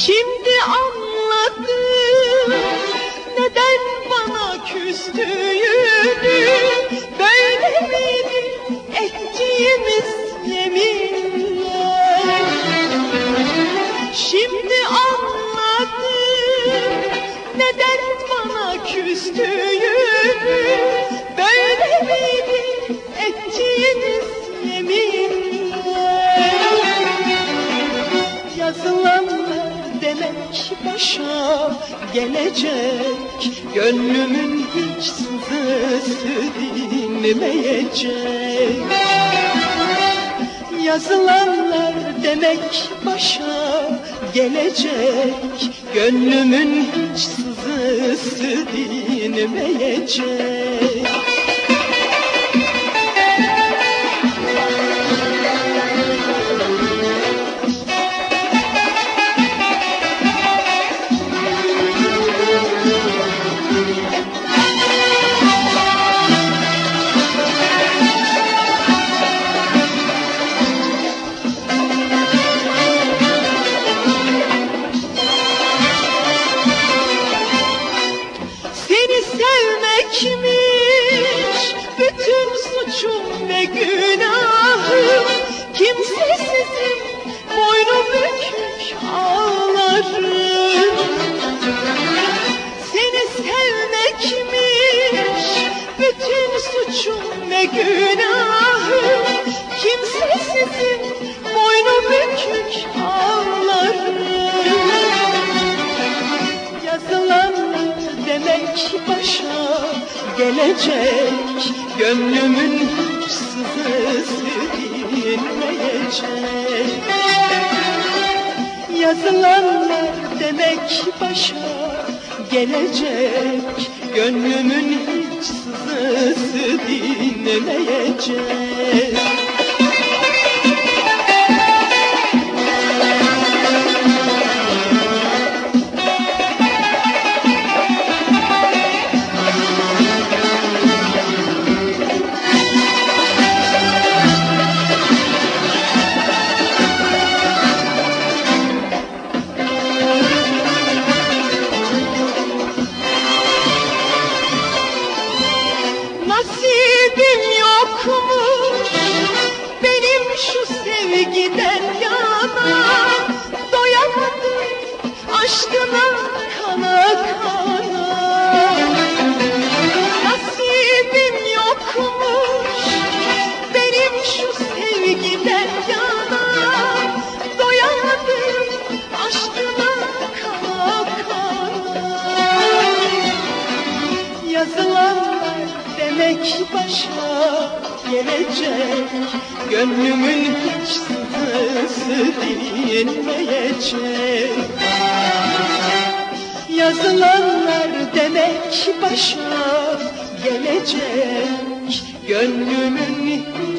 Şimdi anladım neden bana küstüğünü. Böyle miydi ettiğimiz yeminler? Şimdi anladım neden bana küstüğünü. Böyle miydi ettiğimiz yeminler? Yazılanlar demek başa gelecek, gönlümün hiç sızısı dinmeyecek. Yazılanlar demek başa gelecek, gönlümün hiç sızısı dinmeyecek. Sevmekmiş bütün suçum ve günahım, kimsesizim, boynu bükük ağlarım. Seni sevmekmiş bütün suçum ve günahım, kimsesizim, boynu bükük ağlarım. Yazılanlar demek başa gelecek, gönlümün hiç sızısı dinmeyecek. Yazılanlar demek başa gelecek, gönlümün hiç sızısı dinmeyecek. Nasibim yokmuş benim şu sevgiden yana, doyamadım aşkına kana kana. Nasibim yokmuş benim şu sevgiden yana, doyamadım aşkına kana kana. Yazılanlar demek başa gelecek, gönlümün hiç sızısı dinmeyecek. Yazılanlar demek başa gelecek, gönlümün